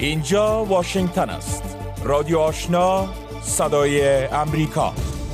اینجا واشنگتن است. رادیو آشنا، صدای امریکا.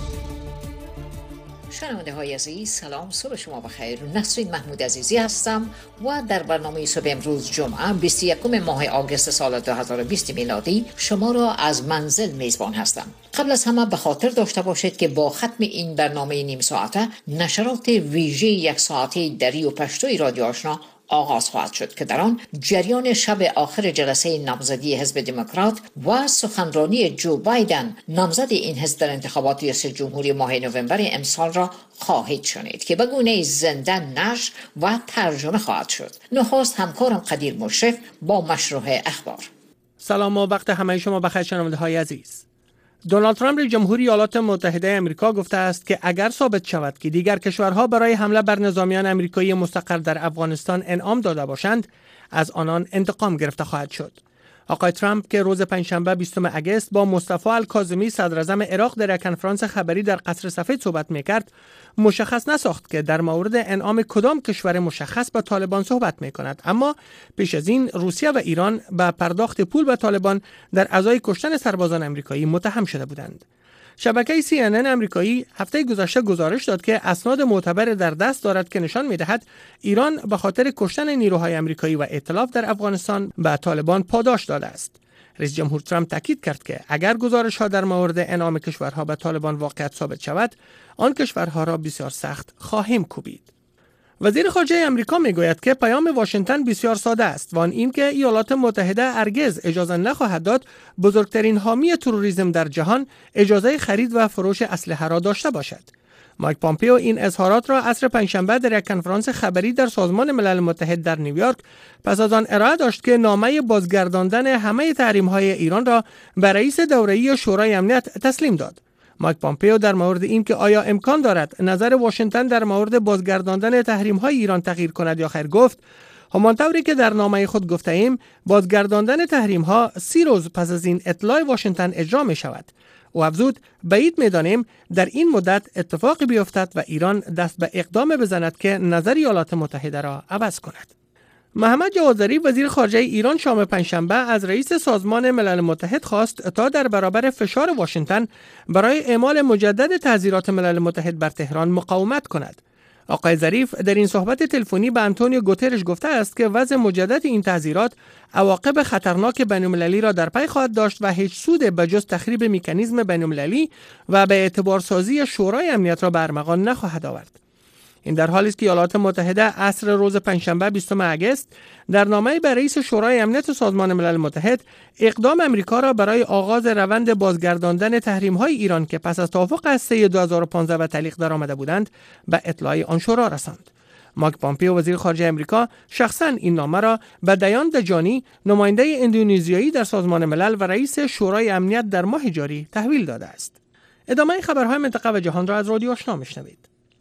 شنونده های عزیز، سلام، صبح شما بخیر. نسرین محمود عزیزی هستم و در برنامه صبح امروز جمعه 21 ماه آگوست سال 2020 میلادی شما را از منزل میزبان هستم. قبل از همه به خاطر داشته باشید که با ختم این برنامه نیم ساعته نشرات ویژه یک ساعته دری و پشتوی رادیو آشنا آغاز خواهد شد که در آن جریان شب آخر جلسه نامزدی حزب دموکرات و سخنرانی جو بایدن نامزد این حزب در انتخابات ریاست جمهوری ماه نوامبر امسال را خواهید شنید که به گونه زنده نشر و ترجمه خواهد شد. نخست همکارم قدیر مشرف با مشروع اخبار. سلام و وقت همه شما بخیر شنونده های عزیز. دونالد ترامپ رئیس جمهوری ایالات متحده آمریکا گفته است که اگر ثابت شود که دیگر کشورها برای حمله بر نظامیان آمریکایی مستقر در افغانستان انعام داده باشند، از آنان انتقام گرفته خواهد شد. آقای ترامپ که روز پنجشنبه 20 آگوست با مصطفی الکاظمی صدر اعظم عراق در یک کنفرانس خبری در قصر سفید صحبت می‌کرد، مشخص نساخت که در مورد انعام کدام کشور مشخص به طالبان صحبت می‌کند، اما پیش از این روسیه و ایران به پرداخت پول به طالبان در ازای کشتن سربازان آمریکایی متهم شده بودند. شبکه CNN آمریکایی هفته گذشته گزارش داد که اسناد معتبر در دست دارد که نشان می‌دهد ایران به خاطر کشتن نیروهای آمریکایی و ائتلاف در افغانستان به طالبان پاداش داده است. رئیس جمهور ترامپ تاکید کرد که اگر گزارش‌ها در مورد انعام کشورها به طالبان واقعیت ثابت شود، آن کشورها را بسیار سخت خواهیم کوبید. وزیر خارجه آمریکا میگوید که پیام واشنگتن بسیار ساده است و آن این که ایالات متحده هرگز اجازه نخواهد داد بزرگترین حامی تروریسم در جهان اجازه خرید و فروش اسلحه را داشته باشد. مایک پامپئو این اظهارات را عصر پنجشنبه در یک کنفرانس خبری در سازمان ملل متحد در نیویورک پس از آن ارائه داشت که نامه بازگرداندن همه تحریم‌های ایران را به رئیس دوره‌ای شورای امنیت تسلیم داد. مایک پامپئو در مورد این که آیا امکان دارد نظر واشنگتن در مورد بازگرداندن تحریم‌های ایران تغییر کند یا خیر گفت، همانطوری که در نامه خود گفته ایم بازگرداندن تحریم‌ها 30 روز پس از این اطلاع واشنگتن اجرا می شود. او افزود بعید می‌دانیم در این مدت اتفاقی بیفتد و ایران دست به اقدام بزند که نظر ایالات متحده را عوض کند. محمد جواد ظریف وزیر خارجه ایران شام پنجشنبه از رئیس سازمان ملل متحد خواست تا در برابر فشار واشنگتن برای اعمال مجدد تحذیرات ملل متحد بر تهران مقاومت کند. آقای ظریف در این صحبت تلفنی به آنتونیو گوترش گفته است که وضع مجدد این تحذیرات عواقب خطرناک بین‌المللی را در پی خواهد داشت و هیچ سود به جز تخریب مکانیزم بین‌المللی و به اعتبارسازی شورای امنیت را به ارمغان نخواهد آورد. این در حالی است که ایالات متحده عصر روز پنجشنبه 20 آگوست در نامه‌ای به رئیس شورای امنیت سازمان ملل متحد اقدام آمریکا را برای آغاز روند بازگرداندن تحریم‌های ایران که پس از توافق هسته‌ای 2015 به تعلیق درآمده بودند به اطلاع آن شورا رساند. مایک پامپئو وزیر خارجه آمریکا شخصاً این نامه را به دیان دجانی نماینده اندونزیایی در سازمان ملل و رئیس شورای امنیت در ماه جاری تحویل داده است. ادامه خبرهای منطقه و جهان را از رادیو آشنا میشنوید.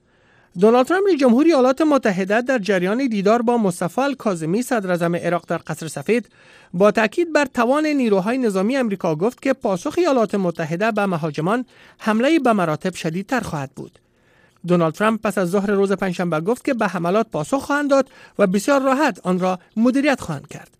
دونالد ترامپ رئیس جمهوری ایالات متحده در جریان دیدار با مصطفی الکاظمی صدر اعظم عراق در قصر سفید با تاکید بر توان نیروهای نظامی آمریکا گفت که پاسخ ایالات متحده به مهاجمان حمله به مراتب شدیدتر خواهد بود. دونالد ترامپ پس از ظهر روز پنجشنبه گفت که به حملات پاسخ خواهند داد و بسیار راحت آن را مدیریت خواهند کرد.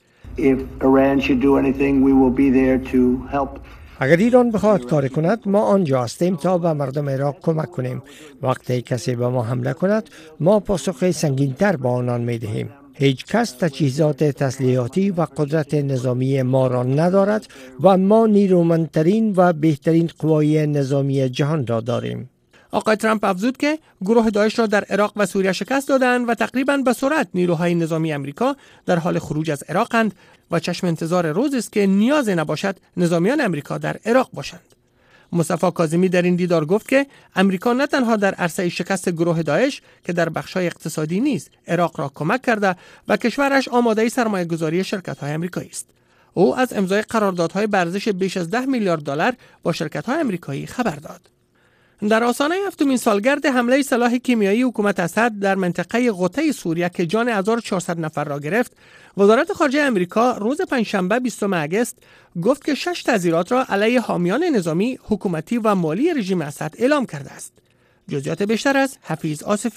اگر ایران بخواهد کار کند ما آنجا هستیم تا به مردم عراق کمک کنیم. وقتی کسی به ما حمله کند ما پاسخ سنگین‌تر به آنان می‌دهیم. هیچ کس تجهیزات تسلیحاتی و قدرت نظامی ما را ندارد و ما نیرومندترین و بهترین قوای نظامی جهان را داریم. آقای ترامپ افزود که گروه داعش را در عراق و سوریه شکست دادند و تقریباً به سرعت نیروهای نظامی آمریکا در حال خروج از عراقند و چشم انتظار روز است که نیازی نباشد نظامیان آمریکا در عراق باشند. مصطفی کاظمی در این دیدار گفت که آمریکا نه تنها در عرصه شکست گروه داعش که در بخش‌های اقتصادی نیز عراق را کمک کرده و کشورش آماده سرمایه‌گذاری شرکت‌های آمریکایی است. او از امضای قراردادهای به ارزش بیش از 10 میلیارد دلار با شرکت‌های آمریکایی خبر داد. در آستانه هفتمین سالگرد حمله سلاح کیمیایی حکومت اسد در منطقه غوطه سوریه که جان 1400 نفر را گرفت، وزارت خارجه آمریکا روز پنجشنبه 20 آگوست گفت که 6 تعزیرات را علیه حامیان نظامی، حکومتی و مالی رژیم اسد اعلام کرده است. جزئیات بیشتر از حفیظ آصفی.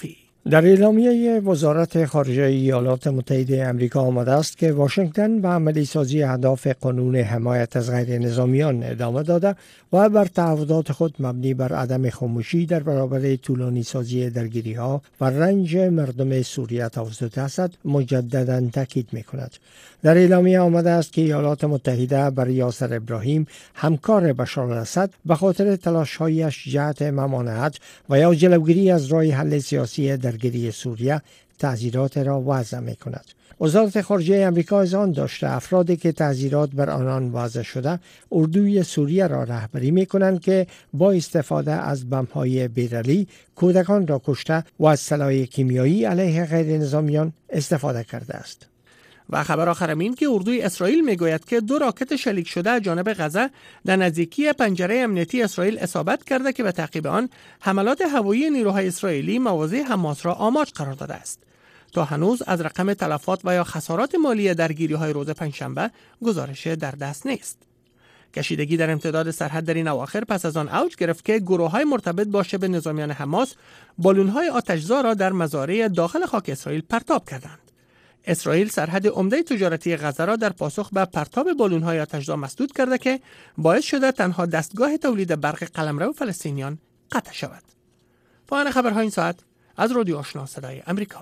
در اعلامیه وزارت خارجه ایالات متحده آمریکا آمده است که واشنگتن به عملی سازی اهداف قانون حمایت از غیر نظامیان ادامه داده و بر تعهدات خود مبنی بر عدم خاموشی در برابر طولانی سازی درگیری ها و رنج مردم سوریه توسط اسد مجددا تاکید می کند. در اعلامیه آمده است که ایالات متحده بر یاسر ابراهیم همکار بشار الاسد به خاطر تلاش‌هایش جهت ممانعت و یا جلوگیری از راه حل سیاسی درگیری سوریه تعزیرات را وضع می کند. وزارت خارجه آمریکا از آن داشته افرادی که تعزیرات بر آنان وضع شده اردوی سوریه را رهبری می کنند که با استفاده از بمب‌های بیرلی کودکان را کشته و از سلاح کیمیایی علیه غیر نظامیان استفاده کرده است. و خبر آخرم این که اردوی اسرائیل میگوید که 2 راکت شلیک شده از جانب غزه در نزدیکی پنجره امنیتی اسرائیل اصابت کرده که به تعقیب آن حملات هوایی نیروهای اسرائیلی مواضع حماس را آماج قرار داده است. تا هنوز از رقم تلفات و یا خسارات مالی درگیری‌های روز پنجشنبه گزارش در دست نیست. کشیدگی در امتداد سرحد در این اواخر پس از آن اوج گرفت که گروه‌های مرتبط با شبه نظامیان حماس بالون‌های آتش‌زا را در مزارع داخل خاک اسرائیل پرتاب کردند. اسرائیل سرحد عمده تجارتی غزه را در پاسخ به پرتاب بالون‌های آتش‌زا مسدود کرده که باعث شده تنها دستگاه تولید برق قلمرو فلسطینیان قطع شود. پایان خبرهای این ساعت از رادیو آشنا صدای امریکا.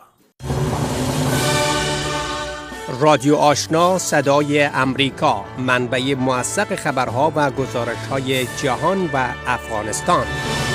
رادیو آشنا صدای امریکا، منبع موثق خبرها و گزارش‌های جهان و افغانستان.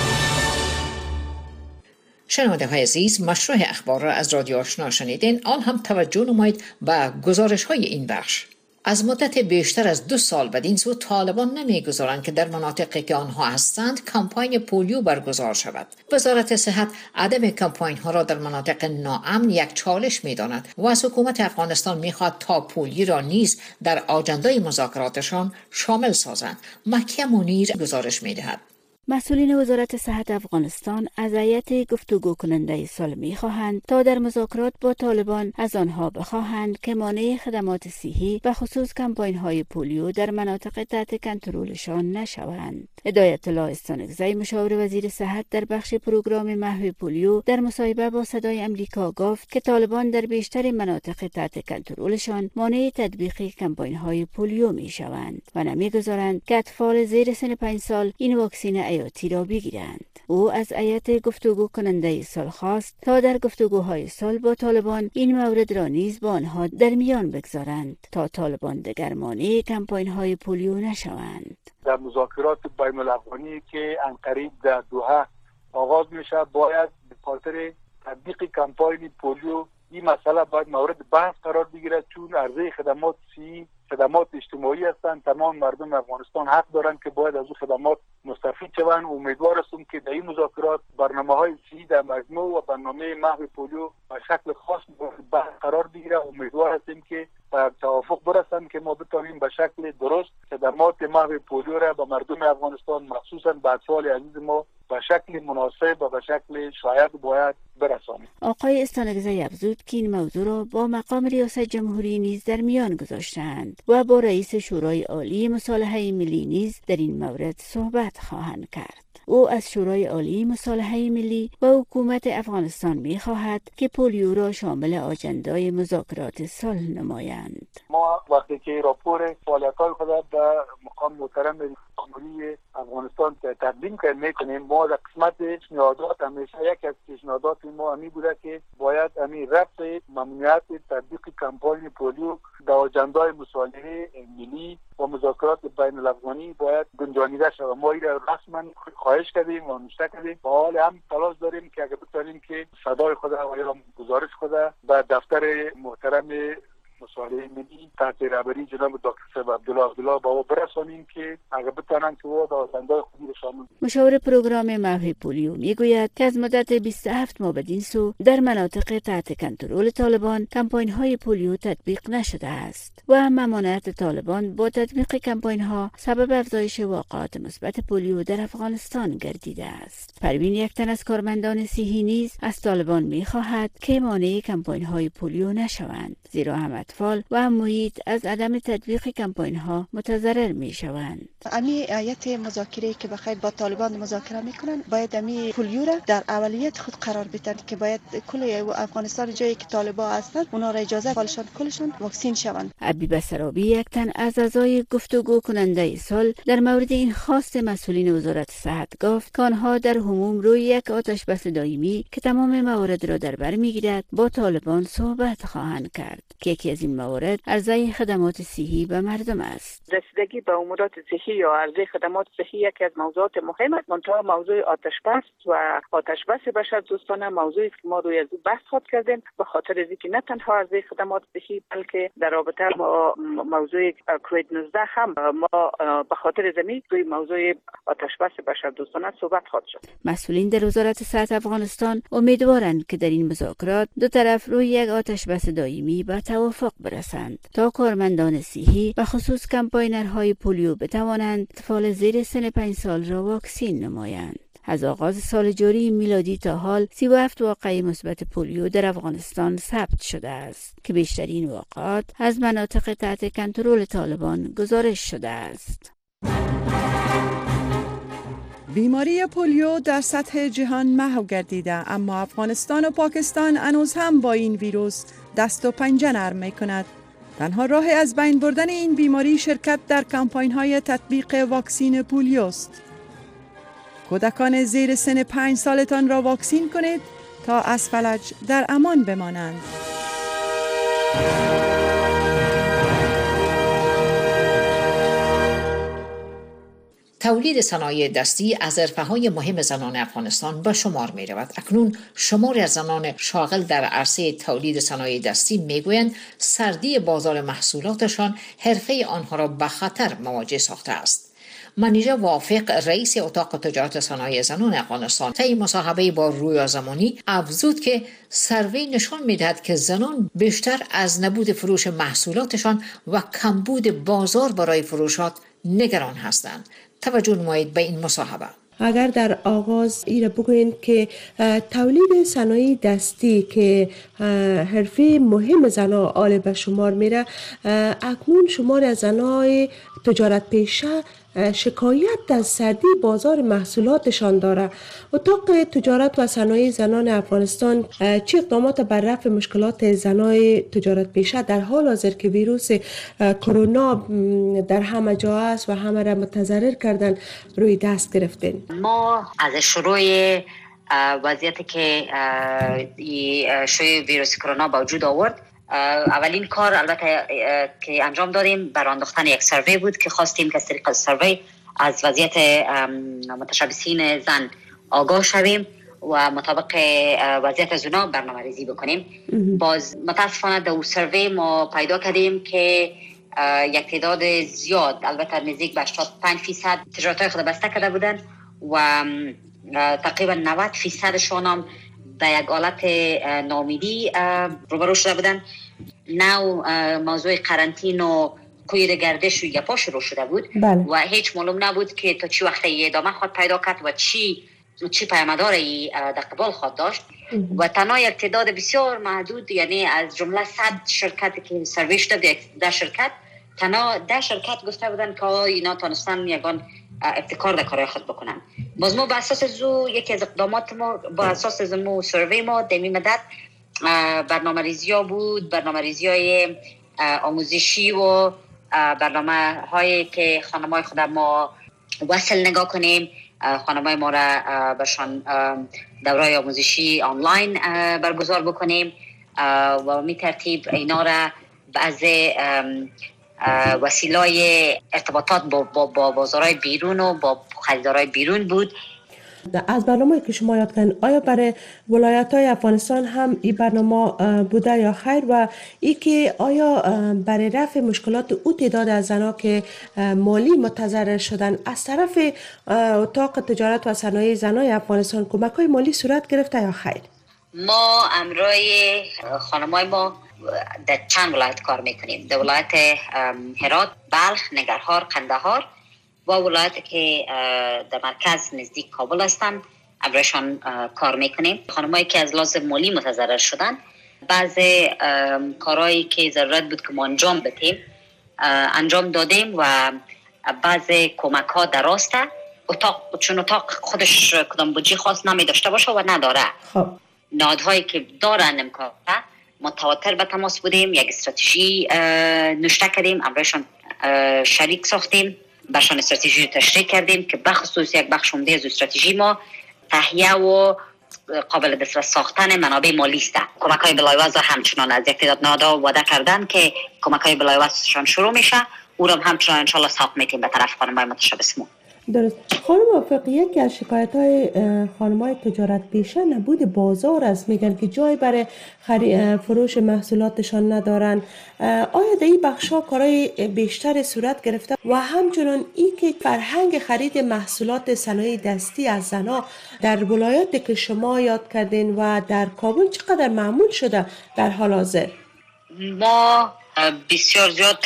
شنونده های عزیز، مشروع اخبار را از رادیو آشنا شنیدین. آن هم توجه نمایید به گزارش های این بخش. از مدت بیشتر از 2 سال بدین سو طالبان نمیگذارند که در مناطقی که آنها هستند کمپاین پولیو برگزار شود. وزارت صحت عدم کمپاین ها را در مناطق ناامن یک چالش می‌داند و از حکومت افغانستان می‌خواد تا پولیو را نیز در آجندای مذاکراتشان شامل سازند. مکیه منیر گزارش می‌دهد. مسئولین وزارت صحت افغانستان از هیئت گفتگو کننده سال می‌خواهند تا در مذاکرات با طالبان از آنها بخواهند که مانع خدمات صحی و خصوص کمپاین‌های پولیو در مناطق تحت کنترلشان نشوند. هدایت الله استانکزی مشاور وزیر صحت در بخش پروگرام محو پولیو در مصاحبه با صدای امریکا گفت که طالبان در بیشتر مناطق تحت کنترلشان مانع تطبیق کمپاین‌های پولیو می‌شوند و نمی‌گذارند که اطفال زیر سن 5 سال این واکسن حیاتی را بگیرند. او از هیئت گفتگو کننده سال خواست تا در گفتگوهای سال با طالبان این مورد را نیز با آنها در میان بگذارند تا طالبان دگر مانع کمپاین‌های پولیو نشوند. در مذاکرات بین الافغانی که عنقریب در دوحه آغاز میشه باید به خاطر تطبیق کمپاین پولیو این مسئله باید مورد بحث قرار بگیرد، چون عرضه خدمات صحی خدمات اجتماعی هستند. تمام مردم افغانستان حق دارند که باید از اون خدمات مستفید شوند. امیدوار هستم که در این مذاکرات برنامه‌های صحی در مجموع و برنامه محو پولیو به شکل خاص بحث قرار بگیرد. امیدوار هستیم که به توافق برسند که ما بتوانیم به شکل درست خدمات محو پولیو را به مردم افغانستان مخصوصا به اطفال عزیز ما به شکل مناسب و به شکل شایع باید برسانیم. آقای استانکزی افزود که این موضوع را با مقام ریاست جمهوری نیز در میان گذاشتند و با رئیس شورای عالی مصالحه ملی نیز در این مورد صحبت خواهند کرد. او از شورای عالی مصالحه ملی و حکومت افغانستان می‌خواهد که پولیو را شامل آجندای مذاکرات صلح نمایند. ما وقتی که راپور فعالیت‌های خود به مقام محترم جمهوری افغانستان تقدیم می‌کنیم، ما در قسمت پیشنهادات همیشه یک از پیشنهادات ما همی بوده که باید همین رفع ممنوعیت تطبیق کمپاین پولیو در آجندای مصالحه ملی و مذاکرات بین الافغانی باید گنجانیده شود. ما این را رسما خواهش کردیم و نوشته کردیم و حال هم تلاش داریم که اگر بتوانیم که صدای خود و یا گزارش خود به دفتر محترم مصالحه ملی تحت رهبری جناب دکتر صاحب عبدالله با برسانیم که اگر بتوانند که او در آجندای خودی شامل. مشاور پروگرام محو پولیو میگوید که از مدت 27 ماه بدین سو در مناطق تحت کنترل طالبان کمپاین‌های پولیو تطبیق نشده است و ممانعت طالبان با تطبیق کمپاین‌ها سبب افزایش واقعات مثبت پولیو در افغانستان گردیده است. پروین یک تن از کارمندان صحی نیز از طالبان می‌خواهد که مانع کمپاین‌های پولیو نشوند، زیرا همه اطفال و محیط از عدم تطبیق کمپاین ها متضرر می شوند. امی آیت مذاکره که بخیر با طالبان مذاکره میکنن باید امی پولیو را در اولیت خود قرار بدن که باید کل افغانستان جایی که طالبان هستند اونا را اجازه بالشان کلشان واکسین شوند. عبی بسرابی یک تن از اعضای گفتگو کننده سال در مورد این خواست مسئولین وزارت صحت گفت که آنها در حموم روی یک آتش بس دائمی که تمام موارد را در بر میگیرد با طالبان صحبت خواهند کرد که یکی از این موارد عرضه خدمات صحی به مردم است. رسیدگی به امورات صحی یا عرضه خدمات صحی یکی از موضوعات مهم است. منتها موضوع آتش بس و آتش بس بشر دوستانه موضوعی که ما روی از بحث خود کردیم به خاطر از اینکه نه تنها عرضه خدمات صحی بلکه در رابطه با موضوع کووید 19 هم ما به خاطر زمین روی موضوع آتش بس بشر دوستانه صحبت خواهد شد. مسئولین در وزارت صحت افغانستان امیدوارند که در این مذاکرات دو طرف روی یک آتش بس دائمی به توافق برسند تا کارمندان صحی و خصوص کمپاینرهای پولیو بتوانند اطفال زیر سن 5 سال را واکسین نمایند. از آغاز سال جاری میلادی تا حال 37 واقعه مثبت پولیو در افغانستان ثبت شده است که بیشترین واقعات از مناطق تحت کنترل طالبان گزارش شده است. بیماری پولیو در سطح جهان محو گردیده، اما افغانستان و پاکستان هنوز هم با این ویروس دست و پنجه نرم می‌کند. تنها راه از بین بردن این بیماری شرکت در کمپاین‌های تطبیق واکسین پولیوست. کودکان زیر سن 5 سالتان را واکسین کنید تا از فلج در امان بمانند. تولید صنایع دستی از حرفه‌های مهم زنان افغانستان به شمار می رود. اکنون شماری از زنان شاغل در عرصه تولید صنایع دستی می گویند سردی بازار محصولاتشان حرفه آنها را به خطر مواجه ساخته است. منیژه وافق رئیس اتاق تجارت صنایع زنان افغانستان طی مصاحبه با رویا زمانی افزود که سروی نشان می‌دهد که زنان بیشتر از نبود فروش محصولاتشان و کمبود بازار برای فروشات نگران هستند. توجه نمایید به این مصاحبه. اگر در آغاز ایره بگویند که تولید صنایع دستی که حرفه مهم زنان آل به شمار میره، اکنون شمار از زنای تجارت پیشه شکایت از سردی بازار محصولاتشان داره. اتاق تجارت و صنایع زنان افغانستان چه اقدامات بر رفع مشکلات زنای تجارت پیشه در حال حاضر که ویروس کرونا در همه جا است و همه را متضرر کردن روی دست گرفتین؟ ما از شروع وضعیتی که شوی ویروس کرونا به وجود آورد، اولین کار البته که انجام دادیم برای انداختن یک سروی بود که خواستیم که از طریق سروی از وضعیت متشبثین زن آگاه شویم و مطابق وضعیت از اونا برنامه ریزی بکنیم. باز متاسفانه در سروی ما پیدا کردیم که یک تعداد زیاد، البته نزدیک به 85% تجارت‌های خود بسته کرده بودند و تقریبا 90%شان هم به یک حالت ناامیدی روبرو شده بودن. موضوع قرنطین و قید گردش و گپا شروع شده بود. بله. و هیچ معلوم نبود که تا چی وقت ادامه خود پیدا کرد و چی پیامداری در قبال خود داشت. و تنها یک تعداد بسیار محدود، یعنی از جمله 100 شرکت که سروی شده، 10 شرکت تنها 10 شرکت گفته بودن که اینا تونستن یگان ابتکار در کارهای خود بکنن. باز ما به اساس یکی از اقدامات ما با اساس سروی ما دمی مدت برنامه ریزی ها بود، برنامه ریزی های آموزشی و برنامه هایی که خانمای خود ما وصل نگاه کنیم، خانمای ما را برشان دورای آموزشی آنلاین برگزار بکنیم و می ترتیب اینا را بعض وسیلای ارتباطات با بازارهای بیرون و با خریدارهای بیرون بود. از برنامه که شما یاد کردن، آیا برای ولایت‌های افغانستان هم این برنامه بوده یا خیر؟ و ای که آیا برای رفع مشکلات او تعداد از زنها که مالی متضرر شدن از طرف اتاق تجارت و صنایع زنان افغانستان کمک‌های مالی صورت گرفته یا خیر؟ ما امرای خانمای ما در چند ولایت کار میکنیم. در ولایت هرات، بلخ، ننگرهار، قندهار و ولایت که در مرکز نزدیک کابل هستند امرایشان کار میکنیم. خانمایی که از لحاظ مالی متضرر شدن بعض کارهایی که ضرورت بود که ما انجام بدیم انجام دادیم و بعض کمک ها درسته. چون اتاق خودش کدام بودجه خاص نمی داشته باشه و نداره. خب نهادهایی که دارن امکان متواتر به تماس بودیم، یک استراتژی نوشته کردیم، امروزشان شریک ساختیم، برشان استراتژی رو تشریح کردیم که بخصوص یک بخش عمده از استراتژی ما تهیه و قابل دسترس ساختن منابع مالی است. کمک‌های بلایوازه همچنان از یک تعداد نهادها وعده کردن که کمک‌های بلایوازشان شروع میشه، او را همچنان ان شاء الله ساخت میتیم به طرف خانم‌های متشبث ما. درست. خانم موفق، یکی از شکایت‌های خانم‌های تجارت پیشه نبود بازار است. میگن که جای برای فروش محصولاتشان ندارن. آیا در این بخش‌ها کارهای بیشتر صورت گرفته و همچنین این که فرهنگ خرید محصولات صنایع دستی از زن‌ها در ولایاتی که شما یاد کردین و در کابل چقدر معمول شده در حال حاضر؟ ما بسیار زیاد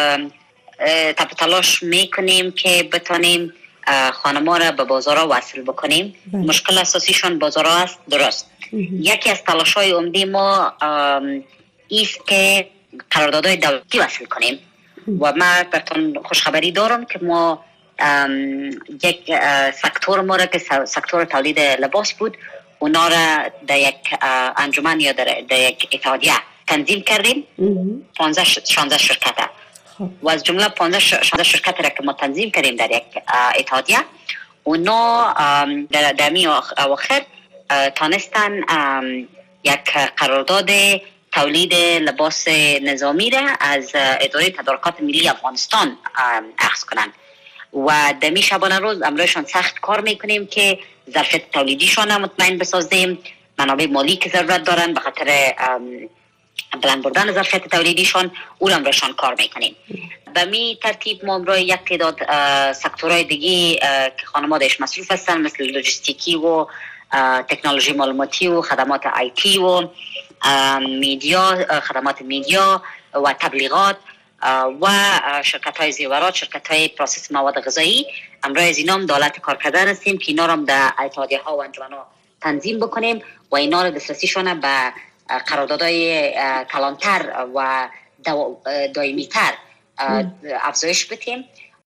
تلاش میکنیم که بتونیم خانم‌ها را به بازارها وصل بکنیم. مشکل اساسیشون بازارها است. درست. یکی از تلاش‌های عمده ما ایست که قراردادهای دولتی وصل کنیم و من براتون خوشخبری دارم که ما یک سکتور ما را که سکتور تولید لباس بود، اونا را در یک انجمن یا در یک اتحادیه تنظیم کردیم. 15-16 شرکت و از جمله 15 شرکت را که ما تنظیم کردیم در یک اتحادیه، اونا در می اواخر تانستن یک قرارداد تولید لباس نظامی را از اداره تدارکات ملی افغانستان اخذ کنند و در می شبانه روز امروزشان سخت کار میکنیم که ظرفیت تولیدیشان مطمئن بسازیم، منابع مالی که ضرورت دارن به خاطر بلند بردن ظرفیت تولیدیشان او را امروزشان کار میکنیم. به می ترتیب ما امروز یک تعداد سکتورهای دیگه که خانم‌ها درش مصروف هستن، مثل لوجستیکی و تکنولوژی معلوماتی و خدمات آیتی و میدیا، خدمات میدیا و تبلیغات و شرکت‌های زیورات، شرکت‌های پروسس مواد غذایی، امروز از اینا هم دولت کار کردن هستیم که اینا را در اتحادیه‌ها و انجمن‌ها تنظیم بکنیم و اینا را دسترسیشون به قراردادهای کلانتر و دائمی‌تر افزایش بدیم.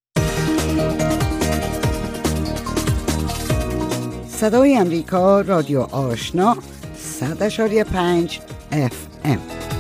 صدای امریکا، رادیو آشنا، 100.5 FM.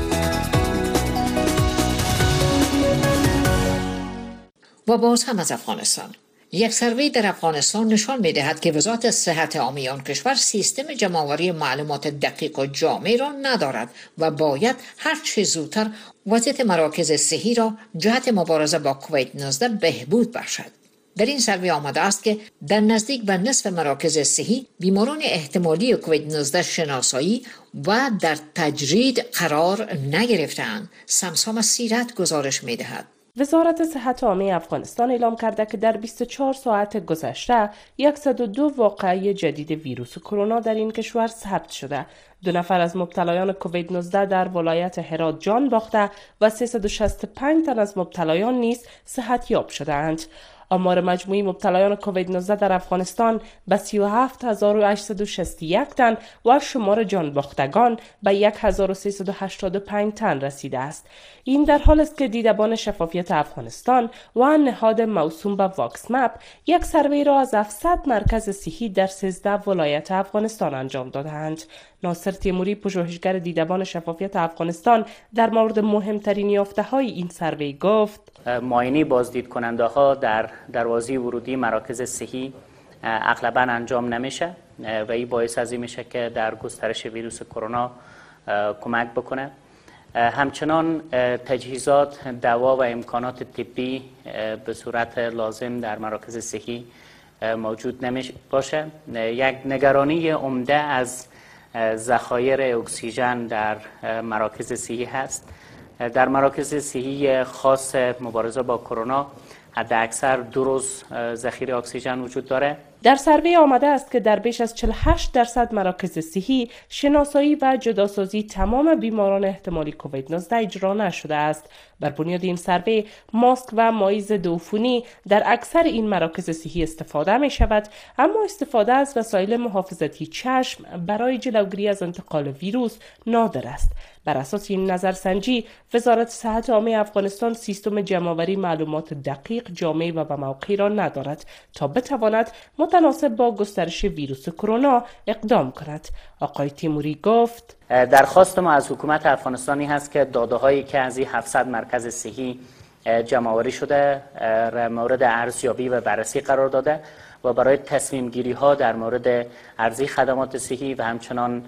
و باز هم از افغانستان. یک سروی در افغانستان نشان می‌دهد که وزارت صحت عامه آن کشور سیستم جمع‌آوری معلومات دقیق و جامع را ندارد و باید هر چه زودتر وضعیت مراکز صحی را جهت مبارزه با کووید 19 بهبود بخشد. در این سروی آمده است که در نزدیک به نصف مراکز صحی بیماران احتمالی کووید 19 شناسایی و در تجرید قرار نگرفتند. سمسام سیرت گزارش می‌دهد. وزارت صحت عامه افغانستان اعلام کرده که در 24 ساعت گذشته 102 واقعه جدید ویروس کرونا در این کشور ثبت شده. 2 نفر از مبتلایان کووید 19 در ولایت هرات جان باخته و 365 تن از مبتلایان نیز صحت یاب شدند. آمار مجموعی مبتلایان کووید 19 در افغانستان به 37861 تن و شمار جان باختگان به 1385 تن رسیده است. این در حال است که دیدبان شفافیت افغانستان و نهاد موسوم به واکس مپ یک سروی را از 700 مرکز صحی در 13 ولایت افغانستان انجام دادند. ناصر تیموری، پژوهشگر دیدبان شفافیت افغانستان، در مورد مهمترین یافته‌های این سروی گفت: معاینه بازدید کننده ها در دروازه ورودی مراکز صحی اغلبا انجام نمیشه و این باعث از این میشه که در گسترش ویروس کرونا کمک بکنه. همچنان تجهیزات، دوا و امکانات طبی به صورت لازم در مراکز صحی موجود نمیشه باشه. یک نگرانی عمده از ذخایر اکسیژن در مراکز صحی هست. در مراکز صحی خاص مبارزه با کرونا حد اکثر 2 روز ذخیره اکسیژن وجود داره. در سروی آمده است که در بیش از 48% مراکز صحی شناسایی و جداسازی تمام بیماران احتمالی کووید 19 اجرا نشده است. بر بنیاد این سروی ماسک و مایع ضد عفونی در اکثر این مراکز صحی استفاده می شود، اما استفاده از وسایل محافظتی چشم برای جلوگیری از انتقال ویروس نادر است. بر اساس این نظرسنجی وزارت صحت عامه افغانستان سیستم جمع‌آوری معلومات دقیق، جامع و به موقعی را ندارد تا بتواند متناسب با گسترش ویروس کرونا اقدام کند. آقای تیموری گفت درخواست ما از حکومت افغانستانی هست که داده‌هایی که از این 700 مرکز صحی جمع‌آوری شده مورد ارزیابی و بررسی قرار داده و برای تصمیم گیری ها در مورد ارزی خدمات صحی و همچنان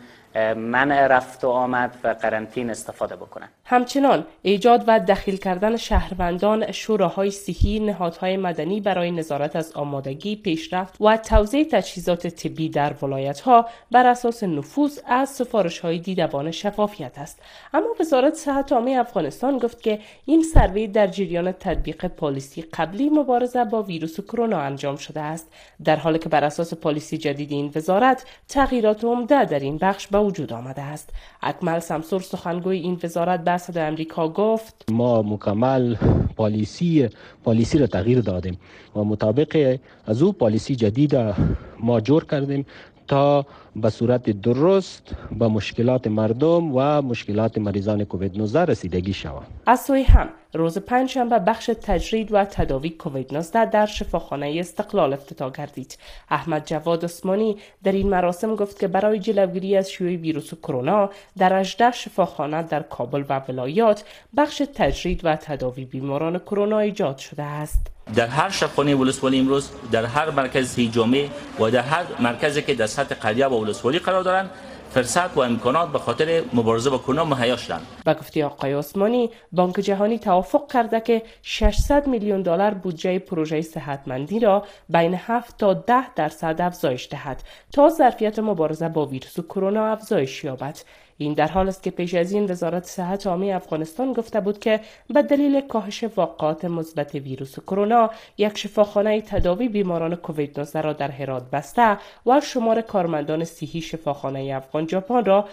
منع رفت و آمد و قرنطین استفاده بکنند. همچنان ایجاد و دخیل کردن شهروندان، شوراهای صحی، نهادهای مدنی برای نظارت از آمادگی، پیشرفت و توزیع تجهیزات طبی در ولایت‌ها بر اساس نفوذ از سفارش‌های دیدبان شفافیت است. اما وزارت صحت عامه افغانستان گفت که این سروی در جریان تطبیق پالیسی قبلی مبارزه با ویروس کرونا انجام شده است، در حالی که بر اساس پالیسی جدید این وزارت تغییرات عمده در این بخش به وجود آمده است. اکمل سمسور سخنگوی این وزارت به صدای آمریکا گفت ما مکمل پالیسی را تغییر دادیم و مطابق از او پالیسی جدید ما جور کردیم تا به صورت درست به مشکلات مردم و مشکلات مریضان کووید 19 رسیدگی شود. از سوی هم روز پنجشنبه بخش تجرید و تداوی کووید 19 در شفاخانه استقلال افتتاح گردید. احمد جواد عثمانی در این مراسم گفت که برای جلوگیری از شیوع ویروس کرونا در 18 شفاخانه در کابل و ولایات بخش تجرید و تداوی بیماران کرونا ایجاد شده است. در هر شفاخانه ولسوالی امروز در هر مرکز صحی جامع و در هر مرکزی که در سطح قریه و ولسوالی قرار دارند فرصت و امکانات به خاطر مبارزه با کرونا مهیا شدند. به گفته آقای عثمانی، بانک جهانی توافق کرده که 600 میلیون دلار بودجه پروژه صحتمندی را بین 7 تا 10% افزایش دهد تا ظرفیت مبارزه با ویروس کرونا افزایش یابد. این در حال است که پیش از این وزارت صحت عامه افغانستان گفته بود که به دلیل کاهش واقعات مثبت ویروس کرونا یک شفاخانه تداوی بیماران کووید 19 را در هرات بسته و شمار کارمندان صحی شفاخانه افغان ژاپن را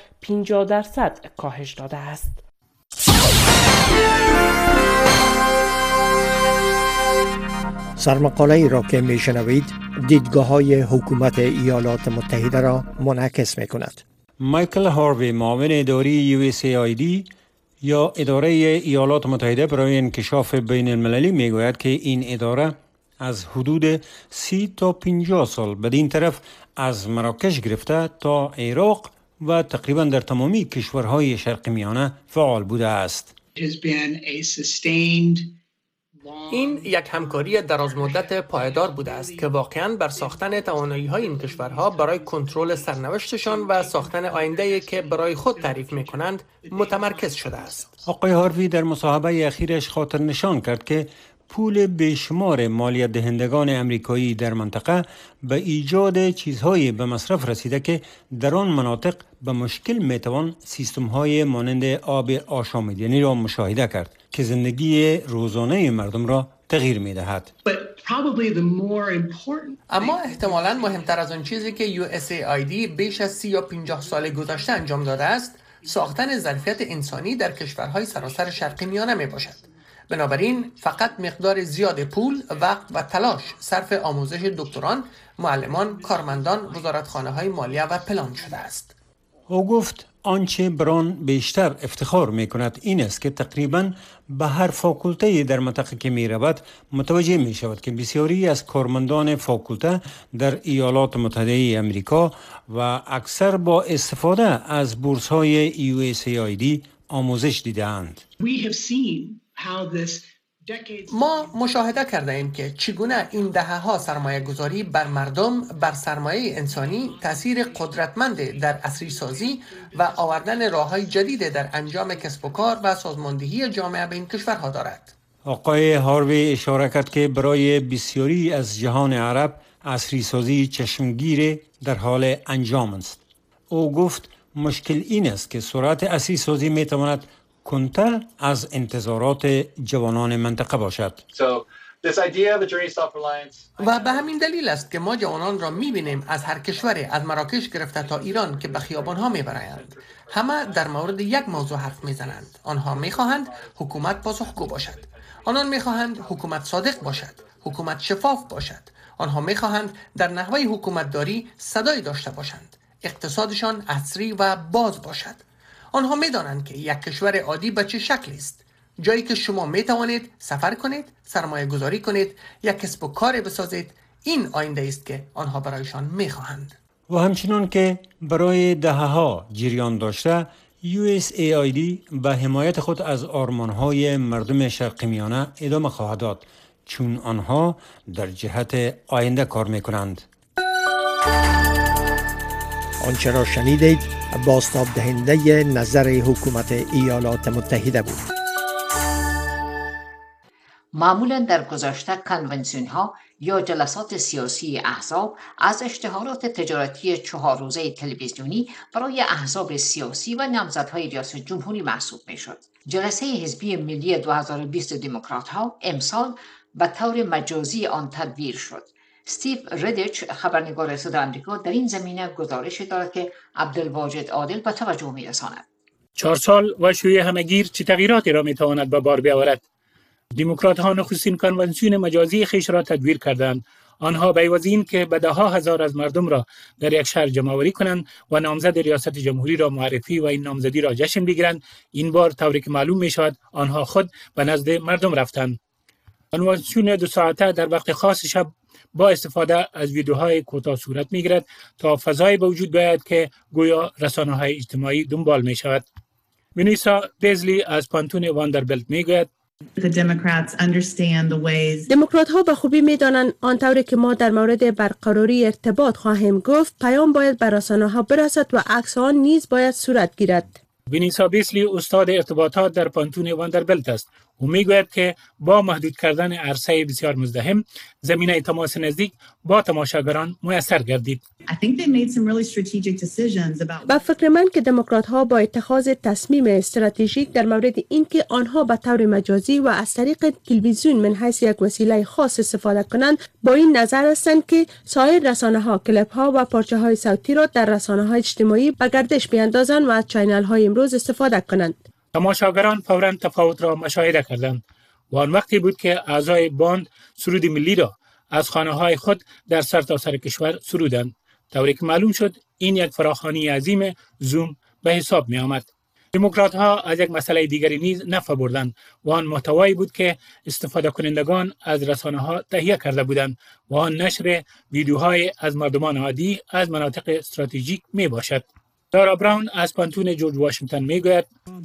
50% کاهش داده است. سرمقاله ای را که میشنوید دیدگاه های حکومت ایالات متحده را منعکس می کند. مایکل هاروی، معاون اداری USAID یا اداره ایالات متحده برای انکشاف بین المللی میگوید که این اداره از حدود 30 تا 50 سال بدین طرف از مراکش گرفته تا عراق و تقریبا در تمامی کشورهای شرق میانه فعال بوده است. این یک همکاری درازمدت پایدار بوده است که واقعاً بر ساختن توانایی‌های این کشورها برای کنترل سرنوشتشان و ساختن آینده‌ای که برای خود تعریف می‌کنند متمرکز شده است. آقای هاروی در مصاحبه اخیرش خاطر نشان کرد که پول بیشمار مالیات دهندگان امریکایی در منطقه به ایجاد چیزهایی به مصرف رسیده که در آن مناطق به مشکل میتوان سیستم‌های مانند آب آشامیدنی را مشاهده کرد که زندگی روزانه مردم را تغییر می‌دهد. اما احتمالاً مهمتر از آن چیزی که USAID بیش از 30 یا 50 سال گذشته انجام داده است، ساختن ظرفیت انسانی در کشورهای سراسر شرق میانه میباشد. بنابراین فقط مقدار زیاد پول، وقت و تلاش صرف آموزش دکتران، معلمان، کارمندان، وزارتخانه‌های مالیه و پلان شده است. او گفت آنچه بران بیشتر افتخار می کند این است که تقریباً به هر فاکولته در منطقه که می رود متوجه می شود که بسیاری از کارمندان فاکولته در ایالات متحده امریکا و اکثر با استفاده از بورس های USAID آموزش دیده اند. ما مشاهده کرده ایم که چگونه این دهه‌ها سرمایه گذاری بر مردم، بر سرمایه انسانی تأثیر قدرتمند در عصری سازی و آوردن راه‌های جدید در انجام کسب و کار و سازماندهی جامعه به این کشورها دارد. آقای هاروی اشاره کرد که برای بسیاری از جهان عرب عصری سازی چشمگیر در حال انجام است. او گفت مشکل این است که سرعت عصری سازی می تواند کنتر از انتظارات جوانان منطقه باشد. و به همین دلیل است که ما جوانان را می‌بینیم از هر کشوری، از مراکش گرفته تا ایران که به خیابان‌ها می‌برند. همه در مورد یک موضوع حرف می‌زنند. آنها می‌خواهند حکومت پاسخگو باشد. آنان می‌خواهند حکومت صادق باشد. حکومت شفاف باشد. آنها می‌خواهند در نحوه حکومتداری صدای داشته باشند. اقتصادشان عصری و باز باشد. آنها می‌دانند که یک کشور عادی به چه شکلی است، جایی که شما می‌توانید سفر کنید، سرمایه گذاری کنید، یک کسب و کار بسازید. این آینده است که آنها برایشان می‌خواهند. و همچنان که برای دهه‌ها جریان داشته، USAID به حمایت خود از آرمان‌های مردم شرق میانه ادامه خواهد داد، چون آنها در جهت آینده کار می‌کنند. آنچه را شنیدید بازتاب دهنده نظر حکومت ایالات متحده بود. معمولا در گذشته کنونسیون ها یا جلسات سیاسی احزاب از اشتهارات تجارتی 4 روزه تلویزیونی برای احزاب سیاسی و نامزدهای ریاست جمهوری محسوب می شد. جلسه حزبی ملی 2020 دموکرات ها امسال به طور مجازی آن تدبیر شد. استیو ردیچ خبرنگار صدای آمریکا در این زمینه گزارش دارد که عبدالواجد عادل به توجه می رساند. 4 سال و شوی همگیر چه تغییراتی را می تواند به بار بیاورد؟ دموکرات ها نخستین کنونسیون مجازی خیش را تدبیر کردند. آنها به عوض این که به ده ها هزار از مردم را در یک شهر جمع‌آوری کنند و نامزد ریاست جمهوری را معرفی و این نامزدی را جشن بگیرند، این بار طوری که معلوم می شود آنها خود به نزد مردم رفتند. کنونسیون 2 ساعته در وقت خاص شب با استفاده از ویدیوهای کوتاه صورت می گیرد تا فضای به وجود بیاید که گویا رسانه‌های اجتماعی دنبال می شود. ونیسا بیزلی از پانتون واندربلت می گوید دموکرات ها به خوبی می دانند آنطوری که ما در مورد برقراری ارتباط خواهیم گفت، پیام باید به رسانه ها برسد و عکس آن نیز باید صورت گیرد. ونیسا بیزلی استاد ارتباطات در پانتون واندربلت است. او میگوید که با محدود کردن عرصه بسیار مزدحم، زمینه تماس نزدیک با تماشاگران میسر گردید. با فکر من که دموکرات ها با اتخاذ تصمیم استراتژیک در مورد اینکه آنها به طور مجازی و از طریق تلویزیون من حیث یک وسیله خاص استفاده کنند، با این نظر هستند که سایر رسانه ها کلیپ ها و پارچه های صوتی را در رسانه های اجتماعی به گردش بیاندازند و از چینل های امروز استفاده کنند. تماشاگران فوراً تفاوت را مشاهده کردند و آن وقتی بود که اعضای باند سرود ملی را از خانه‌های خود در سرتاسر کشور سرودند. طوری که معلوم شد این یک فراخوانی عظیم زوم به حساب می آمد. دموکرات ها از یک مسئله دیگری نیز نفع بردند و آن محتوایی بود که استفاده کنندگان از رسانه ها تهیه کرده بودند و آن نشر ویدیوهای از مردمان عادی از مناطق استراتژیک می باشد. دارا براون از پانتون جورج واشنگتن میگوید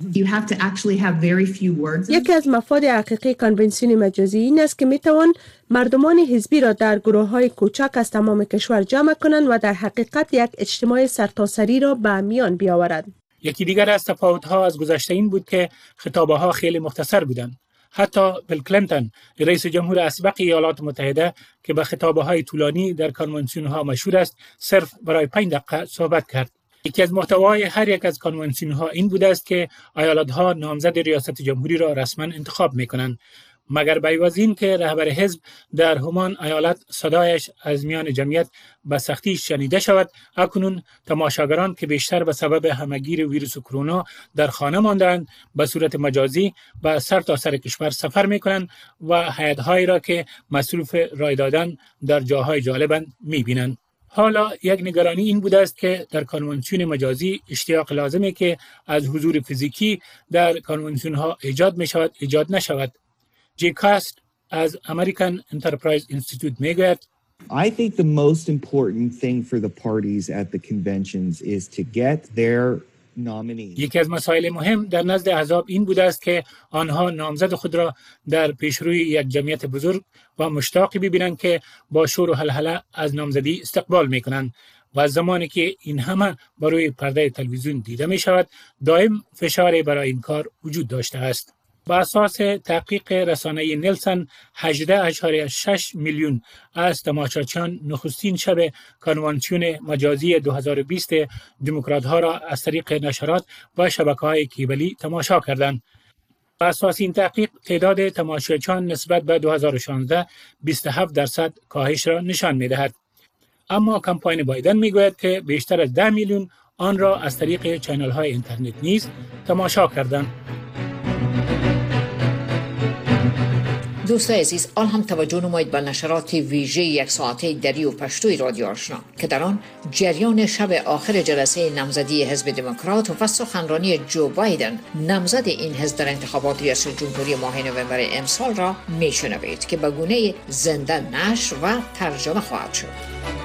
یکی از مفاد حقیقی کنونسیون مجازی این است که میتوان مردمان حزبی را در گروه‌های کوچک از تمام کشور جمع کنند و در حقیقت یک اجتماع سرتاسری را به میان بیاورند. یکی دیگر از تفاوت‌ها از گذشته این بود که خطابه‌ها خیلی مختصر بودند. حتی بیل کلینتون رئیس جمهور اسبق ایالات متحده که به خطابه‌های طولانی در کنونسیون‌ها مشهور است، صرف برای 5 دقیقه صحبت کرد. یکی از محتوای هر یک از کنونسیون‌ها این بوده است که ایالت‌ها نامزد ریاست جمهوری را رسما انتخاب می‌کنند، مگر به عوض این که رهبر حزب در همان ایالت صدایش از میان جمعیت به سختی شنیده شود. اکنون تماشاگران که بیشتر به سبب همگیر ویروس کرونا در خانه مانده‌اند به صورت مجازی به سرتاسر کشور سفر می‌کنند و هیئت‌هایی را که مصروف رای دادن در جاهای جالبند می‌بینند. حالا یک نگرانی این بوده است که در کنونسیون مجازی اشتیاق لازمه که از حضور فیزیکی در کنونسیون ها ایجاد می شود ایجاد نشود. جی کاست از American Enterprise Institute میگوید I think the most important thing for the parties at the conventions is to get their nominee. یکی از مسائل مهم در نزد احزاب این بوده است که آنها نامزد خود را در پیشروی یک جمعیت بزرگ و مشتاقی ببینند که با شور و هلهله از نامزدی استقبال میکنند و از زمانی که این همه بر روی پرده تلویزیون دیده می شود دائم فشار برای این کار وجود داشته است. با اساس تحقیق رسانه نیلسن 18.6 میلیون از تماشاچیان نخستین شب کنونسیون مجازی 2020 دموکرات ها را از طریق نشرات و شبکه‌های کیبلی تماشا کردند. با اساس این تحقیق تعداد تماشاچیان نسبت به 2016 27% کاهش را نشان می‌دهد. اما کمپاین بایدن میگوید که بیشتر از 10 میلیون آن را از طریق چینل‌های اینترنت نیز تماشا کردند. دوستای عزیز، آن هم توجه نمایید به نشرات ویژه یک ساعته دری و پشتوی رادیو آشنا که در آن جریان شب آخر جلسه نامزدی حزب دموکرات و سخنرانی جو بایدن نامزد این حزب در انتخابات ریاست جمهوری ماه نوامبر امسال را میشنوید که به گونه زنده نشر و ترجمه خواهد شد.